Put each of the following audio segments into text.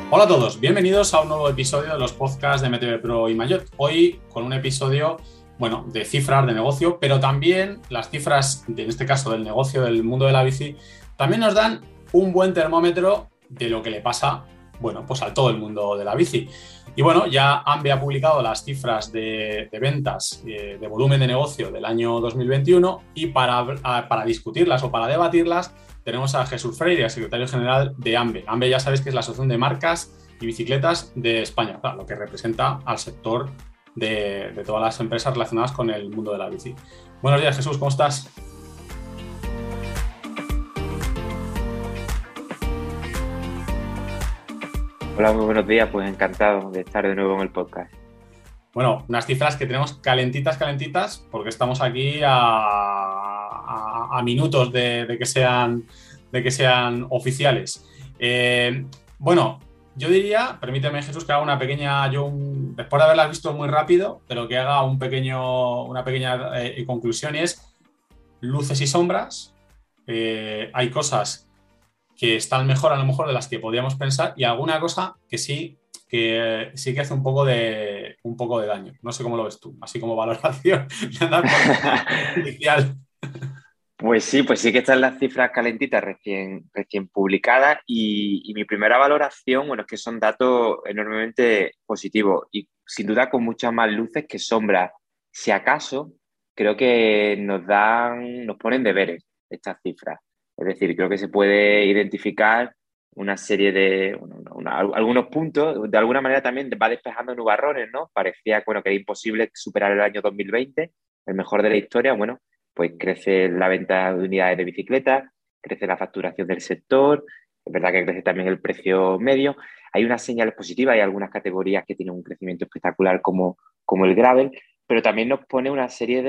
Hola a todos, bienvenidos a un nuevo episodio de los podcasts de MTV Pro y Mayot. Hoy con un episodio, de cifras de negocio, pero también las cifras, en este caso del negocio del mundo de la bici, también nos dan un buen termómetro de lo que le pasa, pues a todo el mundo de la bici. Y ya AMBE ha publicado las cifras de ventas, de volumen de negocio del año 2021 y para discutirlas o para debatirlas tenemos a Jesús Freire, secretario general de AMBE. AMBE ya sabéis que es la Asociación de Marcas y Bicicletas de España, lo que representa al sector de todas las empresas relacionadas con el mundo de la bici. Buenos días, Jesús, ¿cómo estás? Hola, muy buenos días, pues encantado de estar de nuevo en el podcast. Bueno, unas cifras que tenemos calentitas, porque estamos aquí a minutos de que sean oficiales. Yo diría, permíteme, Jesús, que haga una pequeña, después de haberlas visto muy rápido, pero que haga una pequeña conclusión, y es luces y sombras. Hay cosas que están mejor a lo mejor de las que podíamos pensar y alguna cosa que sí que hace un poco de daño. No sé cómo lo ves tú, así como valoración inicial. Pues sí que están las cifras calentitas recién publicadas y mi primera valoración, bueno, es que son datos enormemente positivos y sin duda con muchas más luces que sombras. Si acaso, creo que nos ponen deberes estas cifras. Es decir, creo que se puede identificar una serie de, algunos puntos, de alguna manera también va despejando nubarrones, ¿no? Parecía, bueno, que era imposible superar el año 2020, el mejor de la historia, bueno, pues crece la venta de unidades de bicicletas, crece la facturación del sector, es verdad que crece también el precio medio. Hay unas señales positivas, hay algunas categorías que tienen un crecimiento espectacular como el gravel, pero también nos pone una serie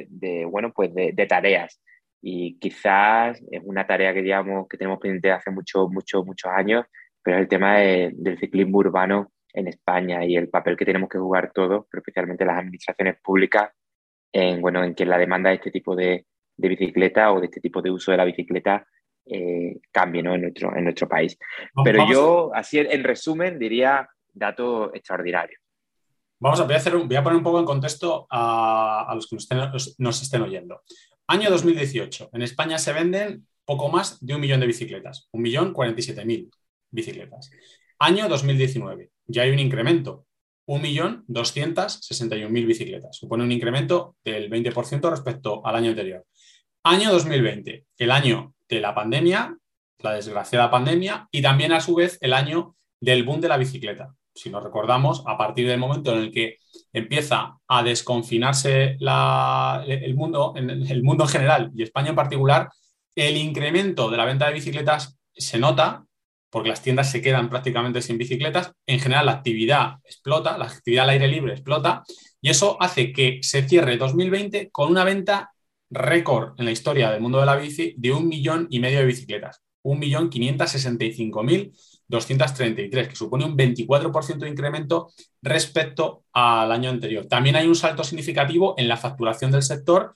de tareas. Y quizás es una tarea que tenemos pendiente hace muchos años, pero es el tema del ciclismo urbano en España y el papel que tenemos que jugar todos, pero especialmente las administraciones públicas, en que la demanda de este tipo de bicicleta o de este tipo de uso de la bicicleta cambie, ¿no? En nuestro país. Pero Vamos, yo, así en resumen, diría datos extraordinarios. voy a poner un poco en contexto a los que nos estén oyendo. Año 2018, en España se venden poco más de 1 millón de bicicletas, 1.047.000 bicicletas. Año 2019, ya hay un incremento, 1.261.000 bicicletas. Supone un incremento del 20% respecto al año anterior. Año 2020, el año de la pandemia, la desgraciada pandemia, y también a su vez el año del boom de la bicicleta. Si nos recordamos, a partir del momento en el que empieza a desconfinarse el mundo en general y España en particular, el incremento de la venta de bicicletas se nota porque las tiendas se quedan prácticamente sin bicicletas. En general, la actividad explota, la actividad al aire libre explota, y eso hace que se cierre 2020 con una venta récord en la historia del mundo de la bici de 1,5 millones de bicicletas. 1.565.233, que supone un 24% de incremento respecto al año anterior. También hay un salto significativo en la facturación del sector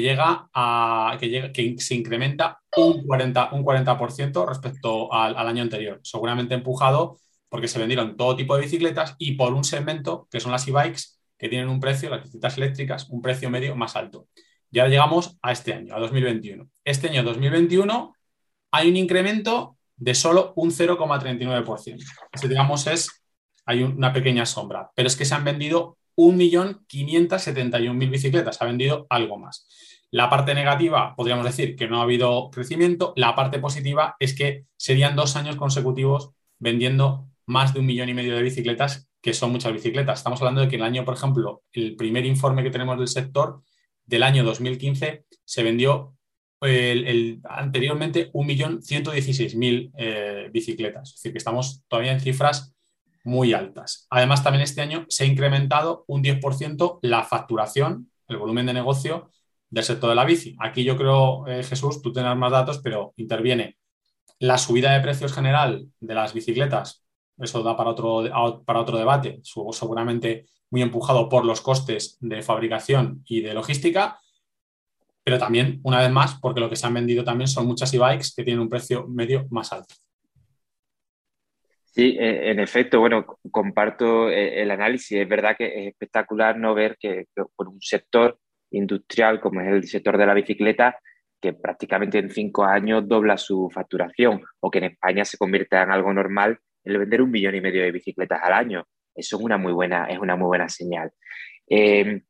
que se incrementa un 40% respecto al año anterior, seguramente empujado porque se vendieron todo tipo de bicicletas y por un segmento que son las e-bikes, que tienen un precio, las bicicletas eléctricas, un precio medio más alto. Ya llegamos a este año, a 2021. Este año 2021 hay un incremento de solo un 0,39%. Eso, digamos, hay una pequeña sombra, pero es que se han vendido 1.571.000 bicicletas, se ha vendido algo más. La parte negativa, podríamos decir que no ha habido crecimiento. La parte positiva es que serían 2 años consecutivos vendiendo más de 1,5 millones de bicicletas, que son muchas bicicletas. Estamos hablando de que el año, por ejemplo, el primer informe que tenemos del sector del año 2015 se vendió anteriormente 1.116.000 bicicletas. Es decir, que estamos todavía en cifras muy altas. Además, también este año se ha incrementado un 10% la facturación, el volumen de negocio del sector de la bici. Aquí yo creo, Jesús, tú tendrás más datos, pero interviene la subida de precios general de las bicicletas. Eso da para otro debate, seguramente muy empujado por los costes de fabricación y de logística, pero también, una vez más, porque lo que se han vendido también son muchas e-bikes que tienen un precio medio más alto. Sí, en efecto, bueno, comparto el análisis. Es verdad que es espectacular no ver que por un sector industrial como es el sector de la bicicleta, que prácticamente en 5 años dobla su facturación, o que en España se convierta en algo normal el vender 1,5 millones de bicicletas al año. Eso es una muy buena señal. Eh,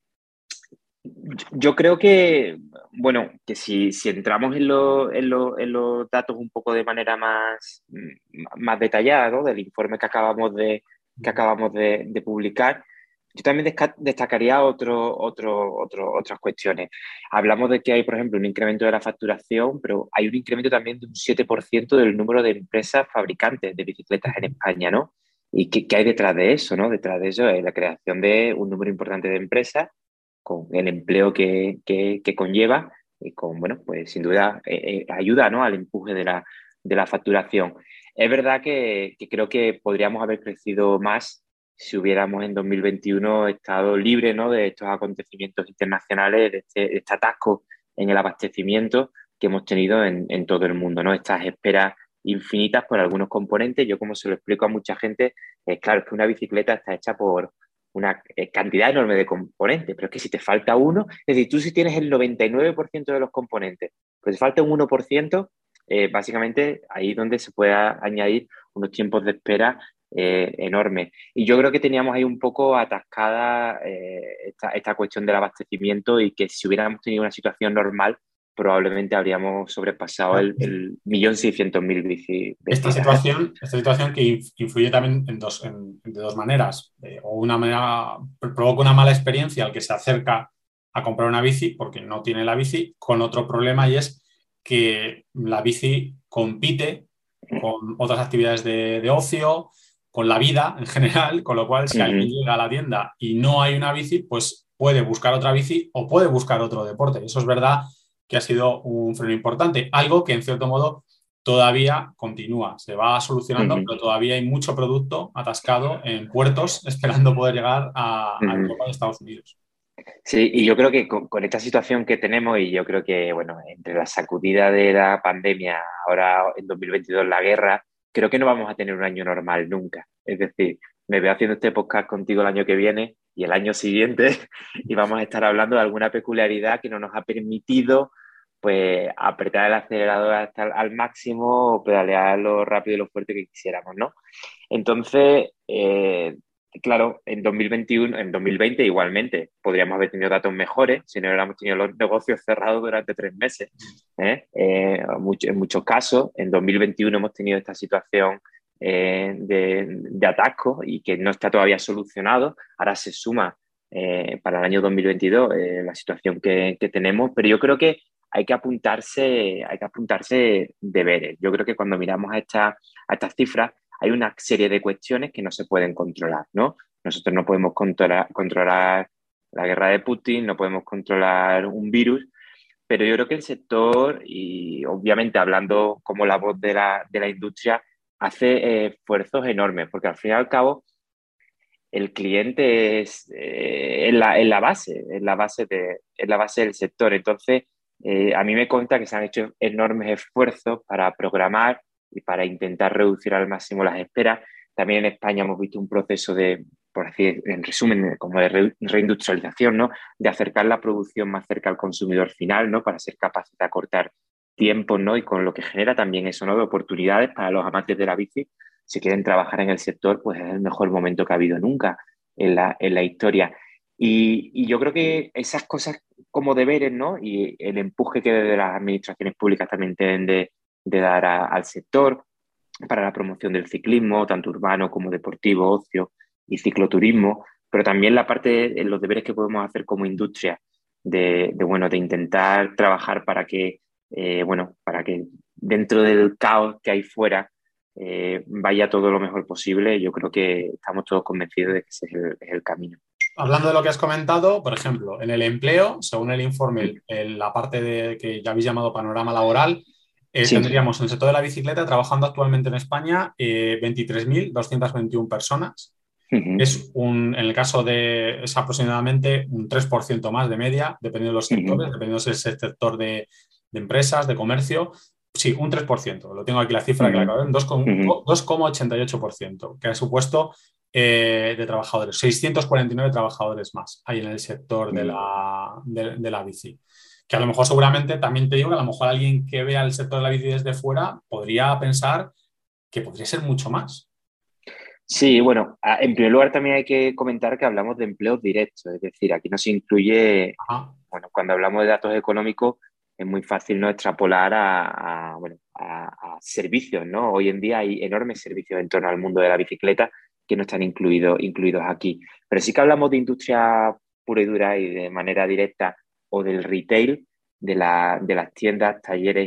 yo creo que, bueno, que si entramos en los datos un poco de manera más detallada, ¿no? Del informe que acabamos de publicar, yo también destacaría otras cuestiones. Hablamos de que hay, por ejemplo, un incremento de la facturación, pero hay un incremento también de un 7% del número de empresas fabricantes de bicicletas en España, ¿no? ¿Y qué hay detrás de eso, no? Detrás de eso es la creación de un número importante de empresas con el empleo que conlleva y con, bueno, pues sin duda ayuda, ¿no? Al empuje de la facturación. Es verdad que creo que podríamos haber crecido más si hubiéramos en 2021 estado libre, ¿no? De estos acontecimientos internacionales, de este atasco en el abastecimiento que hemos tenido en todo el mundo, ¿no? Estas esperas infinitas por algunos componentes. Yo, como se lo explico a mucha gente, claro, es que una bicicleta está hecha por una cantidad enorme de componentes, pero es que si te falta uno, es decir, tú si tienes el 99% de los componentes, pues te falta un 1%, básicamente ahí es donde se puede añadir unos tiempos de espera enormes. Y yo creo que teníamos ahí un poco atascada esta cuestión del abastecimiento y que si hubiéramos tenido una situación normal, probablemente habríamos sobrepasado el 1.600.000 bicicletas. Esta situación que influye también de dos maneras. O una manera, provoca una mala experiencia al que se acerca a comprar una bici porque no tiene la bici, con otro problema, y es que la bici compite con otras actividades de ocio, con la vida en general, con lo cual si alguien Ujú. llega a la tienda y no hay una bici, pues puede buscar otra bici o puede buscar otro deporte. Eso es verdad que ha sido un freno importante, algo que en cierto modo todavía continúa, se va solucionando, Ujú. pero todavía hay mucho producto atascado en puertos esperando poder llegar a Ujú. Europa de Estados Unidos. Sí, y yo creo que con esta situación que tenemos, y yo creo que, bueno, entre la sacudida de la pandemia, ahora en 2022 la guerra, creo que no vamos a tener un año normal nunca. Es decir, me veo haciendo este podcast contigo el año que viene y el año siguiente y vamos a estar hablando de alguna peculiaridad que no nos ha permitido, pues, apretar el acelerador hasta al máximo o pedalear lo rápido y lo fuerte que quisiéramos, ¿no? Entonces, claro, en 2021, en 2020 igualmente podríamos haber tenido datos mejores si no hubiéramos tenido los negocios cerrados durante 3 meses. En muchos casos, en 2021 hemos tenido esta situación de atasco y que no está todavía solucionado. Ahora se suma para el año 2022 la situación que tenemos, pero yo creo que hay que apuntarse deberes. Yo creo que cuando miramos a estas cifras, hay una serie de cuestiones que no se pueden controlar, ¿no? Nosotros no podemos controlar la guerra de Putin, no podemos controlar un virus, pero yo creo que el sector, y obviamente hablando como la voz de la industria, hace esfuerzos enormes, porque al fin y al cabo el cliente es la base del sector. Entonces, a mí me consta que se han hecho enormes esfuerzos para programar y para intentar reducir al máximo las esperas. También en España hemos visto un proceso de, por así, en resumen, como de reindustrialización, ¿no? De acercar la producción más cerca al consumidor final, ¿no? Para ser capaces de acortar tiempos, ¿no? Y con lo que genera también eso, ¿no? De oportunidades para los amantes de la bici. Si quieren trabajar en el sector, pues es el mejor momento que ha habido nunca en la historia. Y yo creo que esas cosas como deberes, ¿no? Y el empuje que desde las administraciones públicas también tienen de dar al sector para la promoción del ciclismo, tanto urbano como deportivo, ocio y cicloturismo, pero también la parte de los deberes que podemos hacer como industria, bueno, de intentar trabajar para que, bueno, para que dentro del caos que hay fuera vaya todo lo mejor posible. Yo creo que estamos todos convencidos de que ese es el camino. Hablando de lo que has comentado, por ejemplo, en el empleo, según el informe, en la parte de que ya habéis llamado panorama laboral, Sí. tendríamos en el sector de la bicicleta trabajando actualmente en España 23.221 personas. Ujú. En el caso de, es aproximadamente un 3% más de media, dependiendo de los sectores, Ujú. dependiendo si es el sector de empresas, de comercio. Sí, un 3%. Lo tengo aquí la cifra que la Ujú, acabo de ver, ujú, 2,88%, que ha supuesto de trabajadores. 649 trabajadores más hay en el sector de ujú. la bici. Que a lo mejor seguramente, también te digo que a lo mejor alguien que vea el sector de la bici desde fuera podría pensar que podría ser mucho más. Sí, bueno, en primer lugar también hay que comentar que hablamos de empleos directos, es decir, aquí no se incluye, Ajá. bueno, cuando hablamos de datos económicos es muy fácil no extrapolar bueno, a servicios, ¿no? Hoy en día hay enormes servicios en torno al mundo de la bicicleta que no están incluidos aquí. Pero sí que hablamos de industria pura y dura y de manera directa o del retail, de las tiendas, talleres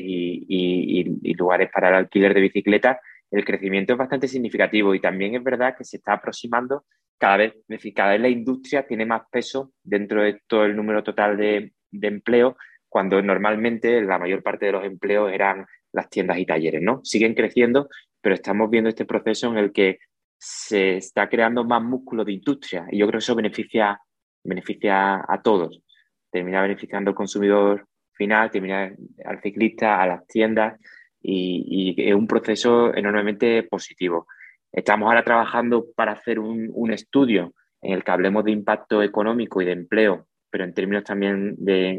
y lugares para el alquiler de bicicletas. El crecimiento es bastante significativo y también es verdad que se está aproximando cada vez, es decir, cada vez la industria tiene más peso dentro de todo el número total de empleo, cuando normalmente la mayor parte de los empleos eran las tiendas y talleres, ¿no? Siguen creciendo, pero estamos viendo este proceso en el que se está creando más músculo de industria y yo creo que eso beneficia a todos. Termina beneficiando al consumidor final, termina al ciclista, a las tiendas y es un proceso enormemente positivo. Estamos ahora trabajando para hacer un estudio en el que hablemos de impacto económico y de empleo, pero en términos también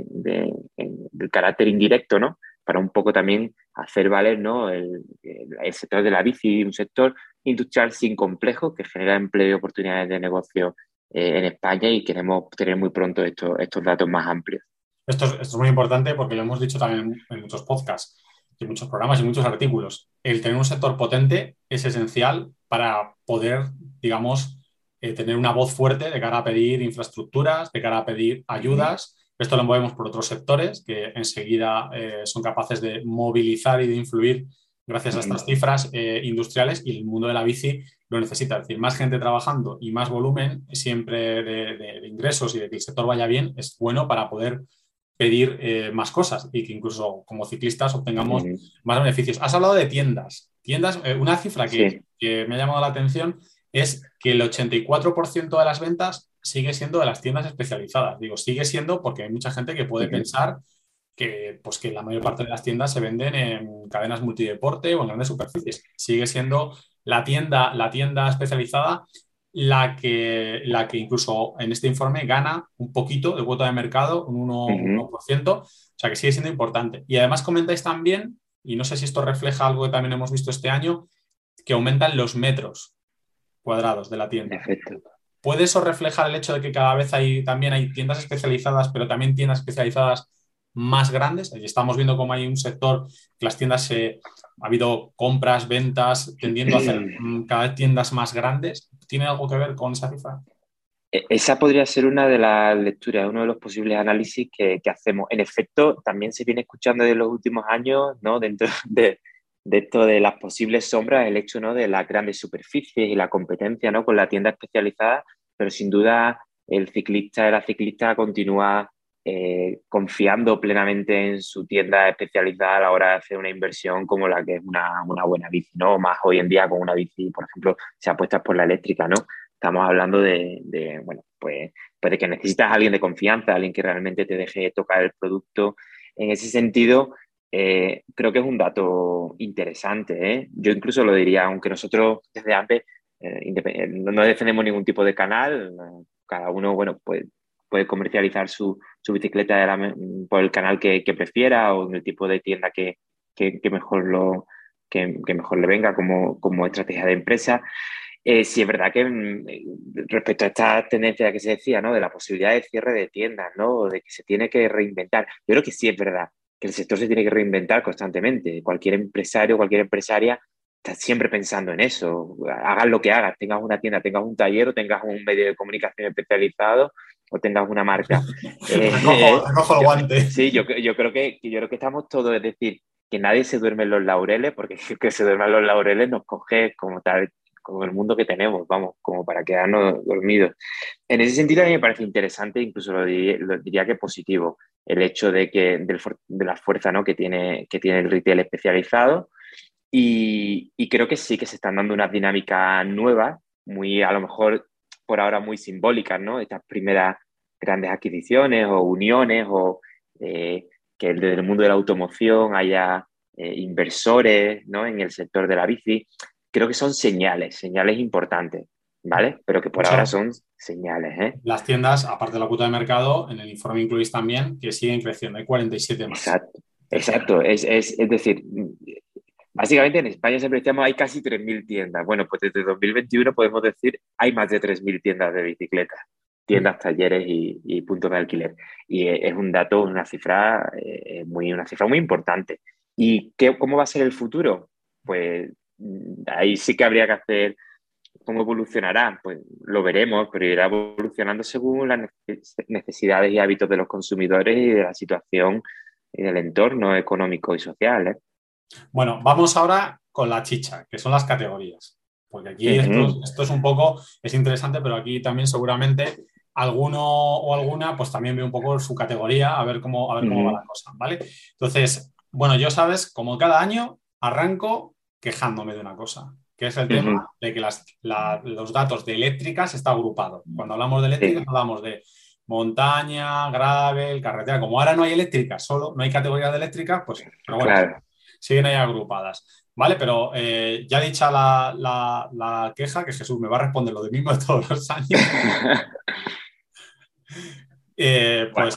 del carácter indirecto, ¿no? Para un poco también hacer valer, ¿no? El sector de la bici, un sector industrial sin complejos que genera empleo y oportunidades de negocio en España y queremos tener muy pronto estos datos más amplios. Esto es muy importante porque lo hemos dicho también en muchos podcasts, en muchos programas y muchos artículos. El tener un sector potente es esencial para poder, digamos, tener una voz fuerte de cara a pedir infraestructuras, de cara a pedir Uh -huh, ayudas. Esto lo movemos por otros sectores que enseguida son capaces de movilizar y de influir gracias uh a -huh, estas cifras industriales, y el mundo de la bici lo necesita. Es decir, más gente trabajando y más volumen siempre de ingresos y de que el sector vaya bien es bueno para poder pedir más cosas y que incluso como ciclistas uh obtengamos -huh. más beneficios. Has hablado de tiendas. Tiendas, una cifra Sí. que me ha llamado la atención es que el 84% de las ventas sigue siendo de las tiendas especializadas. Digo, sigue siendo porque hay mucha gente que Uh puede -huh, pensar que, pues, que la mayor parte de las tiendas se venden en cadenas multideporte o en grandes superficies. Sigue siendo la tienda especializada la que incluso en este informe gana un poquito de cuota de mercado, un uh 1, -huh. 1%, o sea que sigue siendo importante. Y además comentáis también, y no sé si esto refleja algo que también hemos visto este año, que aumentan los metros cuadrados de la En tienda. efecto. ¿Puede eso reflejar el hecho de que cada vez también hay tiendas especializadas, pero también tiendas especializadas más grandes? Y estamos viendo cómo hay un sector que las tiendas ha habido compras, ventas, tendiendo a hacer cada vez tiendas más grandes. ¿Tiene algo que ver con esa cifra? Esa podría ser una de las lecturas, uno de los posibles análisis que hacemos. En efecto, también se viene escuchando de los últimos años, ¿no? Dentro de esto de las posibles sombras, el hecho, ¿no? De las grandes superficies y la competencia, ¿no? Con la tienda especializada, pero sin duda el ciclista y la ciclista continúa confiando plenamente en su tienda especializada a la hora de hacer una inversión como la que es una buena bici, ¿no? Más hoy en día con una bici, por ejemplo, se apuesta por la eléctrica, ¿no? Estamos hablando bueno, pues de que necesitas a alguien de confianza, alguien que realmente te deje tocar el producto. En ese sentido, creo que es un dato interesante, ¿eh? Yo incluso lo diría, aunque nosotros desde antes no defendemos ningún tipo de canal, cada uno, bueno, pues puede comercializar su bicicleta por el canal que prefiera o en el tipo de tienda que mejor que mejor le venga como estrategia de empresa. Sí, es verdad que respecto a esta tendencia que se decía, ¿no? De la posibilidad de cierre de tiendas, ¿no? O de que se tiene que reinventar. Yo creo que sí es verdad que el sector se tiene que reinventar constantemente. Cualquier empresario, cualquier empresaria está siempre pensando en eso. Hagas lo que hagas, tengas una tienda, tengas un taller o tengas un medio de comunicación especializado o tengas una marca. Recojo el guante. Sí, yo creo que estamos todos, es decir, que nadie se duerme en los laureles, porque que se duerman los laureles nos coge como tal, como el mundo que tenemos, vamos, como para quedarnos dormidos. En ese sentido, a mí me parece interesante, incluso lo diría que positivo, el hecho de la fuerza, ¿no? que tiene el retail especializado. Y creo que sí que se están dando unas dinámicas nuevas, muy, a lo mejor por ahora muy simbólicas, ¿no? Estas primeras grandes adquisiciones o uniones o que desde el mundo de la automoción haya inversores, ¿no? En el sector de la bici. Creo que son señales importantes, ¿vale? Pero que De por ahora hecho, son señales, ¿eh? las tiendas, aparte de la cuota de mercado, en el informe incluís también que siguen creciendo. Hay 47 más. Exacto, Es decir, exacto. Es decir, básicamente en España siempre decíamos hay casi 3.000 tiendas. Bueno, pues desde 2021 podemos decir hay más de 3.000 tiendas de bicicletas, tiendas, talleres y puntos de alquiler. Y es un dato, una cifra muy importante. ¿Y cómo va a ser el futuro? Pues ahí sí que habría que hacer cómo evolucionará. Pues lo veremos, pero irá evolucionando según las necesidades y hábitos de los consumidores y de la situación y del entorno económico y social, ¿eh? bueno, vamos ahora con la chicha, que son las categorías. Porque aquí Ujú, esto es un poco, es interesante, pero aquí también seguramente alguno o alguna, pues también ve un poco su categoría, a ver cómo va ujú, la cosa, ¿vale? Entonces, bueno, yo sabes, como cada año, arranco quejándome de una cosa, que es el tema ujú. de que los datos de eléctricas está agrupado. Cuando hablamos de eléctricas, Sí, hablamos de montaña, gravel, carretera. Como ahora no hay eléctricas, solo no hay categoría de eléctricas, pues, pero bueno, claro. siguen ahí agrupadas. ¿Vale? Pero ya dicha la queja, que Jesús me va a responder lo de mismo de todos los años, Bueno, pues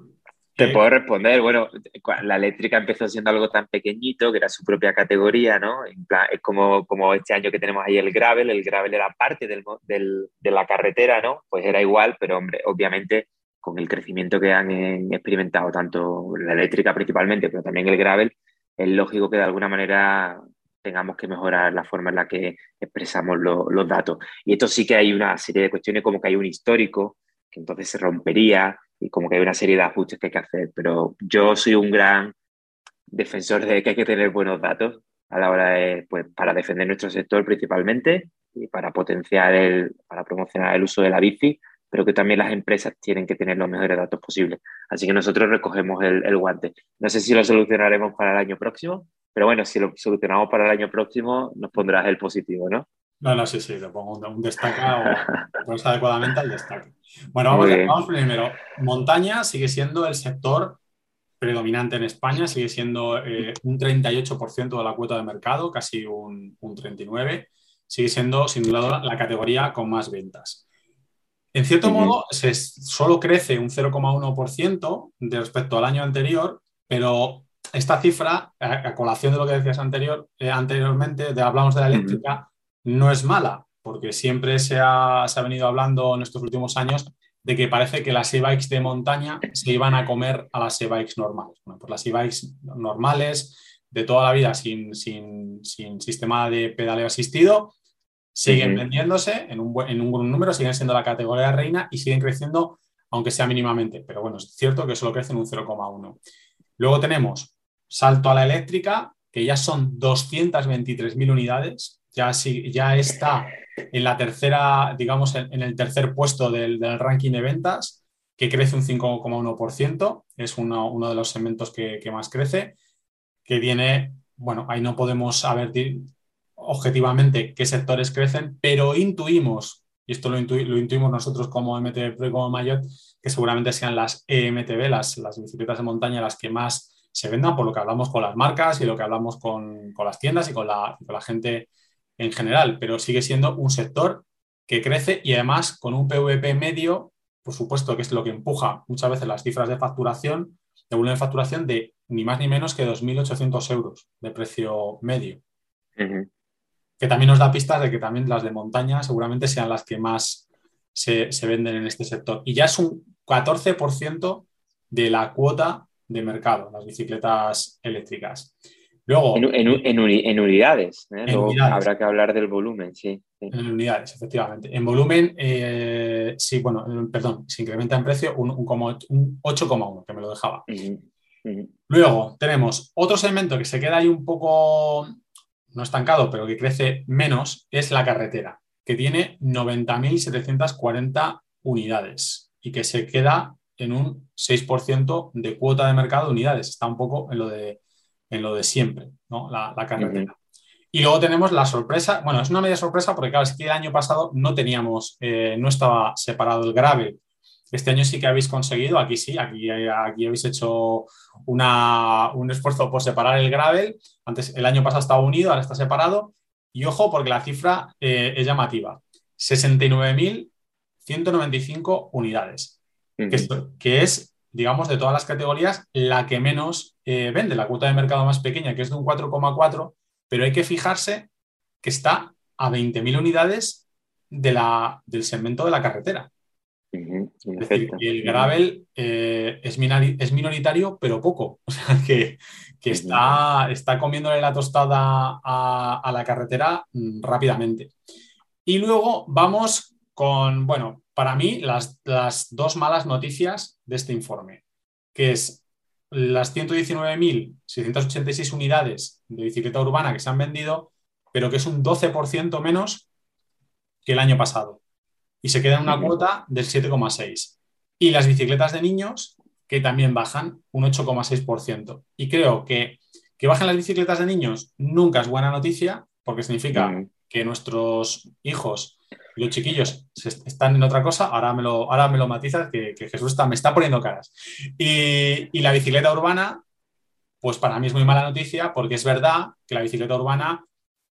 te eh, puedo responder. Bueno, la eléctrica empezó siendo algo tan pequeñito que era su propia categoría, ¿no? En plan, es como este año que tenemos ahí el gravel. El gravel era parte de la carretera, ¿no? Pues era igual, pero hombre, obviamente con el crecimiento que han experimentado tanto la eléctrica principalmente, pero también el gravel, es lógico que de alguna manera tengamos que mejorar la forma en la que expresamos los datos. Y esto sí que hay una serie de cuestiones como que hay un histórico que entonces se rompería y como que hay una serie de ajustes que hay que hacer. Pero yo soy un gran defensor de que hay que tener buenos datos a la hora de, pues, para defender nuestro sector principalmente y para para promocionar el uso de la bici, pero que también las empresas tienen que tener los mejores datos posibles. Así que nosotros recogemos el guante. No sé si lo solucionaremos para el año próximo, pero bueno, si lo solucionamos para el año próximo, nos pondrás el positivo, ¿no? no, no, sí, sí, le pongo un destaca o pones adecuadamente al destaque. Bueno, Muy vamos bien. primero. Montaña sigue siendo el sector predominante en España, sigue siendo un 38% de la cuota de mercado, casi un 39%. Sigue siendo, sin duda, la categoría con más ventas. En cierto Ujú, modo, solo crece un 0,1% de respecto al año anterior, pero esta cifra, a colación de lo que decías anteriormente, hablamos de la ujú, eléctrica, no es mala, porque siempre se ha venido hablando en estos últimos años de que parece que las e-bikes de montaña se iban a comer a las e-bikes normales. Bueno, pues las e-bikes normales de toda la vida sin sistema de pedaleo asistido siguen ujú. vendiéndose en un buen número, siguen siendo la categoría reina y siguen creciendo, aunque sea mínimamente. Pero bueno, es cierto que solo crecen un 0,1. Luego tenemos salto a la eléctrica, que ya son 223.000 unidades, ya está en la tercera, digamos, en el tercer puesto del ranking de ventas, que crece un 5,1%, es uno de los segmentos que más crece, que tiene, bueno, ahí no podemos saber objetivamente qué sectores crecen, pero intuimos, y esto lo intuimos nosotros como MTB Pro y como Mayotte, que seguramente sean las EMTB, las bicicletas de montaña, las que más se vendan, por lo que hablamos con las marcas y lo que hablamos con las tiendas y con la gente en general, pero sigue siendo un sector que crece y además con un PVP medio, por supuesto, que es lo que empuja muchas veces las cifras de volumen de facturación de ni más ni menos que 2.800 euros de precio medio, Ujú. que también nos da pistas de que también las de montaña seguramente sean las que más se venden en este sector. Y ya es un 14% de la cuota de mercado, las bicicletas eléctricas. Luego, En unidades, ¿eh? en Luego unidades, habrá que hablar del volumen, sí. Sí. en unidades, efectivamente. En volumen, sí, bueno, perdón, se incrementa en precio un 8,1, que me lo dejaba. Ujú, ujú, Luego tenemos otro segmento que se queda ahí un poco, no estancado, pero que crece menos, es la carretera, que tiene 90.740 unidades y que se queda en un 6% de cuota de mercado de unidades. Está un poco en lo de siempre, ¿no? La ujú, carretera. Y luego tenemos la sorpresa, bueno, es una media sorpresa porque claro, es que el año pasado no estaba separado el gravel Este año sí que habéis conseguido, aquí sí, aquí habéis hecho un esfuerzo por separar el gravel. Antes, el año pasado estaba unido, ahora está separado. Y ojo, porque la cifra es llamativa. 69.195 unidades, Ujú, que es, digamos, de todas las categorías, la que menos vende, la cuota de mercado más pequeña, que es de un 4,4, pero hay que fijarse que está a 20.000 unidades del segmento de la carretera. ujú, en Es decir, efecto. que el Ujú, gravel es minoritario, pero poco. O sea, que ujú, está comiéndole la tostada a la carretera rápidamente. Y luego vamos con, bueno, para mí las dos malas noticias de este informe, que es las 119.686 unidades de bicicleta urbana que se han vendido, pero que es un 12% menos que el año pasado y se queda en una ujú, cuota del 7,6. Y las bicicletas de niños, que también bajan un 8,6%. Y creo que bajen las bicicletas de niños nunca es buena noticia, porque significa ujú. que nuestros hijos, los chiquillos, están en otra cosa. Ahora me lo matizas, que Jesús me está poniendo caras. Y la bicicleta urbana, pues para mí es muy mala noticia, porque es verdad que la bicicleta urbana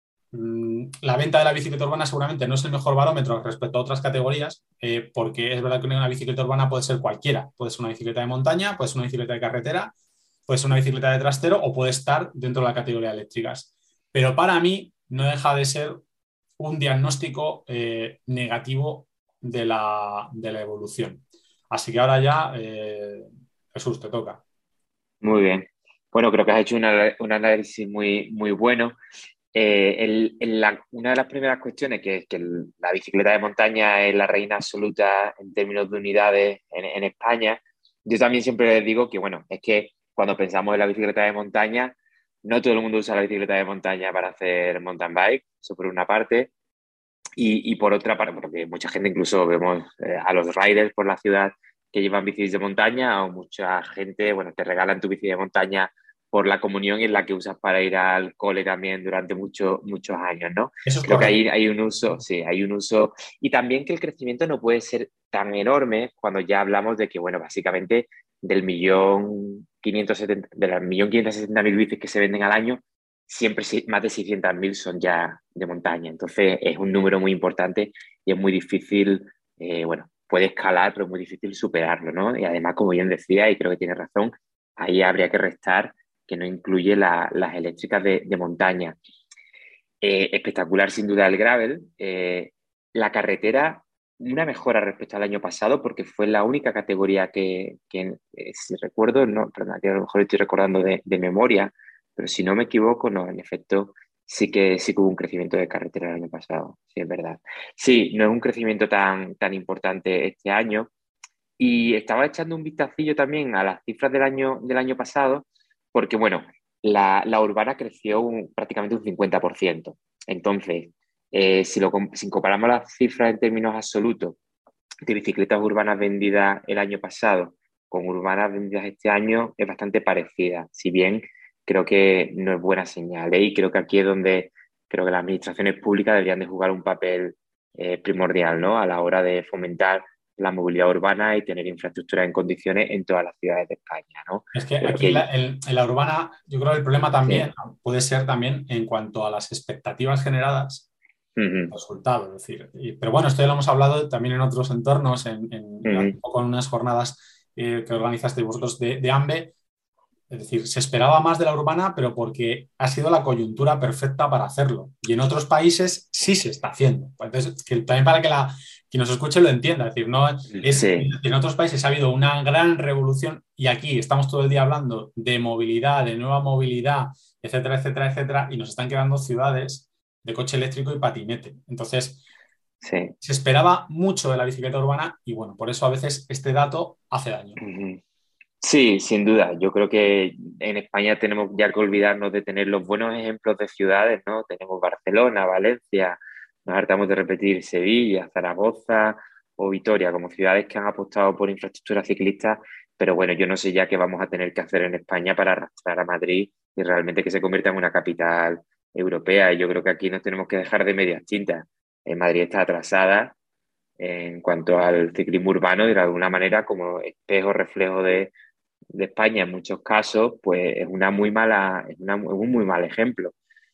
la venta de la bicicleta urbana seguramente no es el mejor barómetro respecto a otras categorías, porque es verdad que una bicicleta urbana puede ser cualquiera. Puede ser una bicicleta de montaña, puede ser una bicicleta de carretera, puede ser una bicicleta de trastero o puede estar dentro de la categoría de eléctricas. Pero para mí no deja de ser un diagnóstico negativo de la evolución. Así que ahora ya, Jesús, te toca. Muy bien. Bueno, creo que has hecho un análisis muy, muy bueno. Una de las primeras cuestiones, que es que la bicicleta de montaña es la reina absoluta en términos de unidades en España. Yo también siempre les digo que, bueno, es que cuando pensamos en la bicicleta de montaña, no todo el mundo usa la bicicleta de montaña para hacer mountain bike, eso por una parte. Y por otra parte, porque mucha gente incluso vemos a los riders por la ciudad que llevan bicis de montaña o mucha gente, bueno, te regalan tu bici de montaña por la comunión y en la que usas para ir al cole también durante muchos años, ¿no? Eso es Creo que correcto. hay un uso, sí, hay un uso. Y también que el crecimiento no puede ser tan enorme cuando ya hablamos de que, bueno, básicamente de las 1.570.000 bicis que se venden al año, siempre más de 600.000 son ya de montaña. Entonces es un número muy importante y es muy difícil, bueno, puede escalar, pero es muy difícil superarlo, ¿no? Y además, como bien decía, y creo que tiene razón, ahí habría que restar que no incluye las eléctricas de montaña. Espectacular sin duda el gravel. La carretera, una mejora respecto al año pasado porque fue la única categoría que si recuerdo, no, perdón, que a lo mejor estoy recordando de memoria, pero si no me equivoco, no, en efecto, sí que hubo un crecimiento de carretera el año pasado, sí, es verdad. Sí, no es un crecimiento tan importante este año. Y estaba echando un vistacillo también a las cifras del año pasado, porque bueno, la urbana creció prácticamente un 50%. Entonces, si comparamos las cifras en términos absolutos de bicicletas urbanas vendidas el año pasado con urbanas vendidas este año, es bastante parecida. Si bien creo que no es buena señal, ¿eh? Y creo que aquí es donde creo que las administraciones públicas deberían de jugar un papel primordial, ¿no? A la hora de fomentar la movilidad urbana y tener infraestructura en condiciones en todas las ciudades de España, ¿no? Es que aquí Porque en la urbana, yo creo que el problema también sí, puede ser también en cuanto a las expectativas generadas ujú, resultado. Es decir, pero bueno, esto ya lo hemos hablado también en otros entornos, hace ujú, poco en unas jornadas que organizasteis vosotros de AMBE. Es decir, se esperaba más de la urbana, pero porque ha sido la coyuntura perfecta para hacerlo. Y en otros países sí se está haciendo. Entonces, también para que quien nos escuche lo entienda. Es decir, no sí, en otros países ha habido una gran revolución y aquí estamos todo el día hablando de movilidad, de nueva movilidad, etcétera, etcétera, etcétera, y nos están quedando ciudades de coche eléctrico y patinete. Entonces, sí. se esperaba mucho de la bicicleta urbana y bueno, por eso a veces este dato hace daño. Ujú. Sí, sin duda. Yo creo que en España tenemos ya que olvidarnos de tener los buenos ejemplos de ciudades, ¿no? Tenemos Barcelona, Valencia, nos hartamos de repetir Sevilla, Zaragoza o Vitoria como ciudades que han apostado por infraestructura ciclista, pero bueno, yo no sé ya qué vamos a tener que hacer en España para arrastrar a Madrid y realmente que se convierta en una capital europea. Y yo creo que aquí nos tenemos que dejar de medias tintas. Madrid está atrasada, en cuanto al ciclismo urbano y de alguna manera como espejo, reflejo de España en muchos casos, pues es un muy mal ejemplo.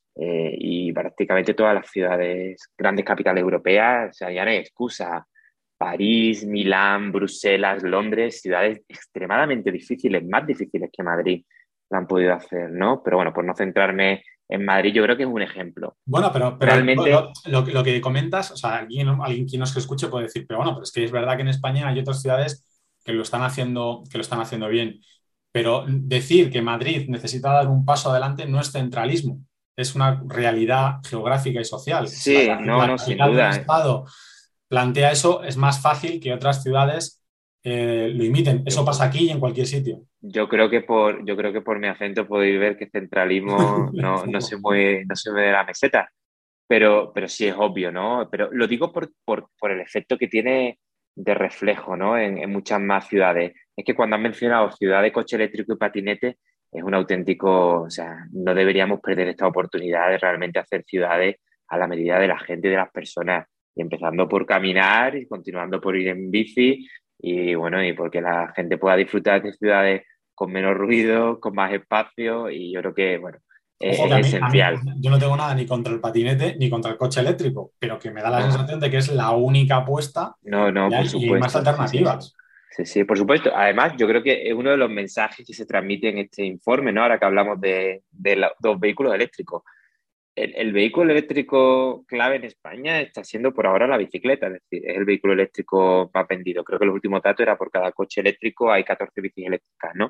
Y prácticamente todas las ciudades, grandes capitales europeas, o sea, ya no hay excusa. París, Milán, Bruselas, Londres, ciudades extremadamente difíciles, más difíciles que Madrid, lo han podido hacer, ¿no? Pero bueno, por no centrarme en Madrid, yo creo que es un ejemplo. Bueno, pero Realmente, lo que comentas, o sea, alguien que nos escuche puede decir, pero bueno, pero es que es verdad que en España hay otras ciudades que lo están haciendo bien. Pero decir que Madrid necesita dar un paso adelante no es centralismo, es una realidad geográfica y social. Si sí, no, la no, sin capital de un duda. estado plantea eso, es más fácil que otras ciudades lo imiten. Eso Yo, pasa aquí y en cualquier sitio. yo creo que por mi acento podéis ver que centralismo no se mueve de la meseta. Pero sí es obvio, ¿no? Pero lo digo por el efecto que tiene de reflejo, ¿no? En muchas más ciudades. Es que cuando han mencionado ciudad de coche eléctrico y patinete, es un auténtico, o sea, no deberíamos perder esta oportunidad de realmente hacer ciudades a la medida de la gente y de las personas, y empezando por caminar y continuando por ir en bici, y bueno, y porque la gente pueda disfrutar de ciudades con menos ruido, con más espacio, y yo creo que, bueno, Ojo que es esencial. yo no tengo nada ni contra el patinete ni contra el coche eléctrico, pero que me da la No, sensación de que es la única apuesta no, no, por y hay más supuesto, sí, sí. alternativas. Sí, sí, por supuesto. Además, yo creo que es uno de los mensajes que se transmite en este informe, ¿no? Ahora que hablamos de los vehículos eléctricos. El vehículo eléctrico clave en España está siendo por ahora la bicicleta, es decir, es el vehículo eléctrico más vendido. Creo que los últimos datos era por cada coche eléctrico hay 14 bicis eléctricas, ¿no?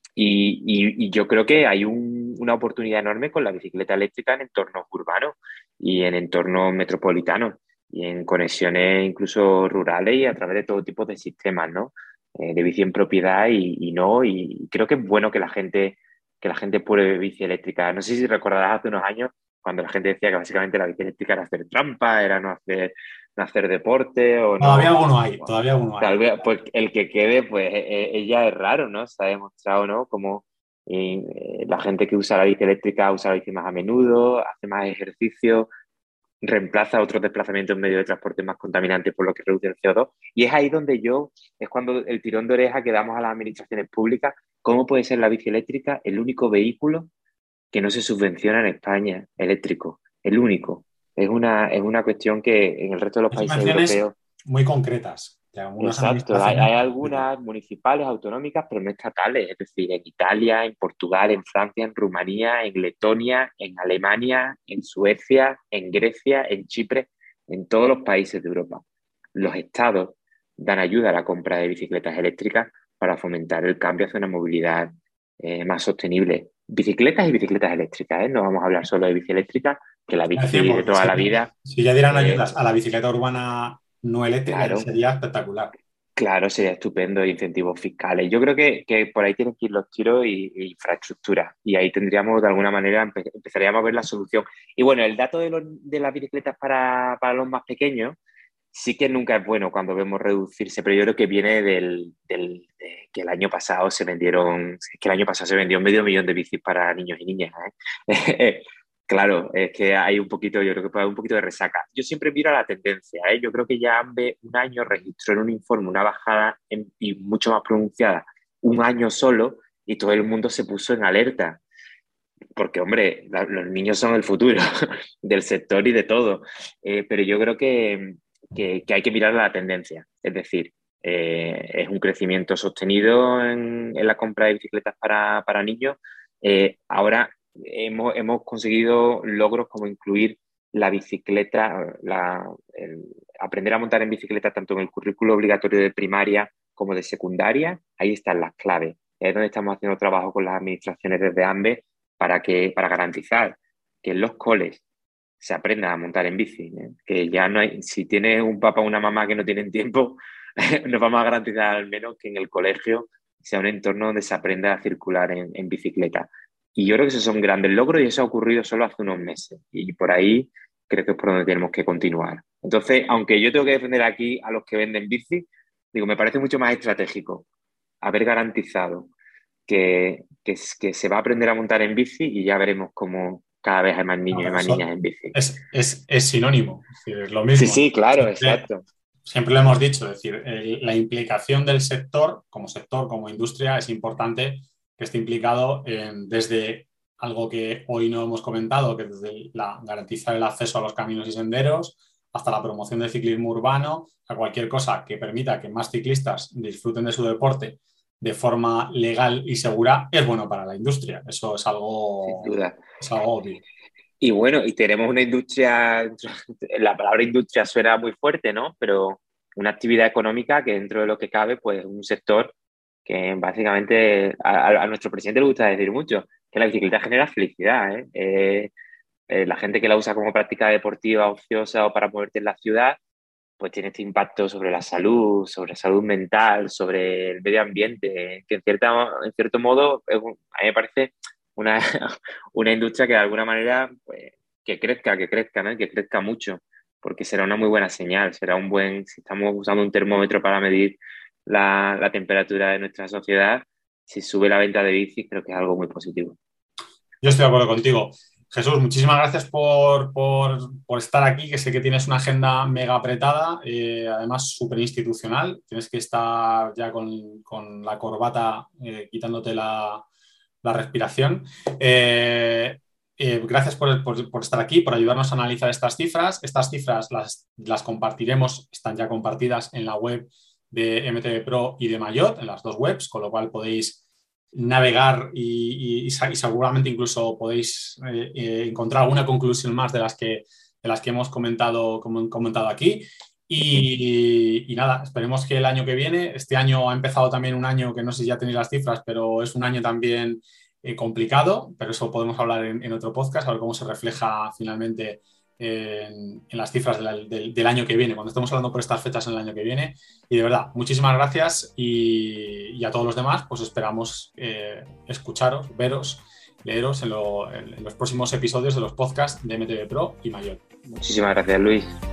Y yo creo que hay una oportunidad enorme con la bicicleta eléctrica en entornos urbanos y en entornos metropolitanos y en conexiones incluso rurales y a través de todo tipo de sistemas, ¿no? De bici en propiedad y no, y creo que es bueno que la gente pruebe bici eléctrica. No sé si recordarás hace unos años cuando la gente decía que básicamente la bici eléctrica era hacer trampa, era no hacer deporte o Todavía no. alguno hay, Bueno, todavía alguno hay. tal vez, pues el que quede, pues ella es raro, ¿no? Se ha demostrado, ¿no? Como la gente que usa la bici eléctrica usa la bici más a menudo, hace más ejercicio, reemplaza otros desplazamientos en medio de transporte más contaminantes por lo que reduce el CO2. Y es ahí donde es cuando el tirón de oreja que damos a las administraciones públicas, ¿cómo puede ser la bici eléctrica el único vehículo que no se subvenciona en España, eléctrico? El único. Es una cuestión que en el resto de los Hay países subvenciones europeos. muy concretas de algunas Exacto, administraciones. hay algunas municipales, autonómicas, pero no estatales, es decir, en Italia, en Portugal, en Francia, en Rumanía, en Letonia, en Alemania, en Suecia, en Grecia, en Chipre, en todos los países de Europa. Los estados dan ayuda a la compra de bicicletas eléctricas para fomentar el cambio hacia una movilidad más sostenible. Bicicletas y bicicletas eléctricas, ¿eh? No vamos a hablar solo de bici eléctrica, que la Es decir, bici de porque toda la vida, si ya dieran eh, ayudas a la bicicleta urbana no eléctrica, ya claro. sería espectacular. Claro, sería estupendo, incentivos fiscales. Yo creo que por ahí tienen que ir los tiros y infraestructura. Y ahí tendríamos, de alguna manera, empezaríamos a ver la solución. Y bueno, el dato de las bicicletas para los más pequeños sí que nunca es bueno cuando vemos reducirse, pero yo creo que viene de que el año pasado es que el año pasado se vendió 500.000 de bicis para niños y niñas, ¿eh? Claro, es que hay un poquito, yo creo que puede haber un poquito de resaca. Yo siempre miro a la tendencia, ¿eh? Yo creo que ya AMBE un año registró en un informe una bajada y mucho más pronunciada, un año solo, y todo el mundo se puso en alerta, porque, hombre, los niños son el futuro del sector y de todo. Pero yo creo que hay que mirar a la tendencia, es decir, es un crecimiento sostenido en la compra de bicicletas para niños. Ahora hemos conseguido logros como incluir la bicicleta, aprender a montar en bicicleta tanto en el currículo obligatorio de primaria como de secundaria. Ahí están las claves. Es donde estamos haciendo trabajo con las administraciones desde AMBE para garantizar que en los coles se aprenda a montar en bici, ¿eh? Que ya no hay, si tienes un papá o una mamá que no tienen tiempo, nos vamos a garantizar al menos que en el colegio sea un entorno donde se aprenda a circular en bicicleta. Y yo creo que esos son grandes logros y eso ha ocurrido solo hace unos meses. Y por ahí creo que es por donde tenemos que continuar. Entonces, aunque yo tengo que defender aquí a los que venden bici, digo, me parece mucho más estratégico haber garantizado que se va a aprender a montar en bici y ya veremos cómo cada vez hay más No, niños y pero más niñas en bici. es sinónimo, es decir, es lo Sí, mismo. sí, claro, Siempre, exacto. siempre lo hemos dicho, es decir, la implicación del sector, como industria, es importante que esté implicado desde algo que hoy no hemos comentado, que es desde garantizar el acceso a los caminos y senderos, hasta la promoción del ciclismo urbano, a cualquier cosa que permita que más ciclistas disfruten de su deporte de forma legal y segura, es bueno para la industria. Eso Sin duda. es algo obvio. Y bueno, y tenemos una industria, la palabra industria suena muy fuerte, ¿no? Pero una actividad económica que dentro de lo que cabe, pues un sector que básicamente a nuestro presidente le gusta decir mucho, que la bicicleta genera felicidad, ¿eh? La gente que la usa como práctica deportiva, ociosa o para moverte en la ciudad, pues tiene este impacto sobre salud mental, sobre el medio ambiente, que en cierto modo a mí me parece una, una industria que de alguna manera pues, que crezca, ¿no? Que crezca mucho, porque será una muy buena señal, si estamos usando un termómetro para medir la temperatura de nuestra sociedad, si sube la venta de bicis, creo que es algo muy positivo. Yo estoy de acuerdo contigo. Jesús, muchísimas gracias por estar aquí, que sé que tienes una agenda mega apretada, además súper institucional. Tienes que estar ya con la corbata quitándote la respiración. Gracias por estar aquí, por ayudarnos a analizar estas cifras. Estas cifras las compartiremos, están ya compartidas en la web de MTB Pro y de Mayotte, en las dos webs, con lo cual podéis navegar y seguramente incluso podéis encontrar alguna conclusión más de las que hemos comentado aquí. Y nada, esperemos que el año que viene, este año ha empezado también un año que no sé si ya tenéis las cifras, pero es un año también complicado, pero eso podemos hablar en otro podcast, a ver cómo se refleja finalmente en las cifras del año que viene, cuando estemos hablando por estas fechas en el año que viene. Y de verdad, muchísimas gracias y a todos los demás, pues esperamos escucharos, veros, leeros en los próximos episodios de los podcasts de MTB Pro y Mayotte. Muchísimas gracias, Luis.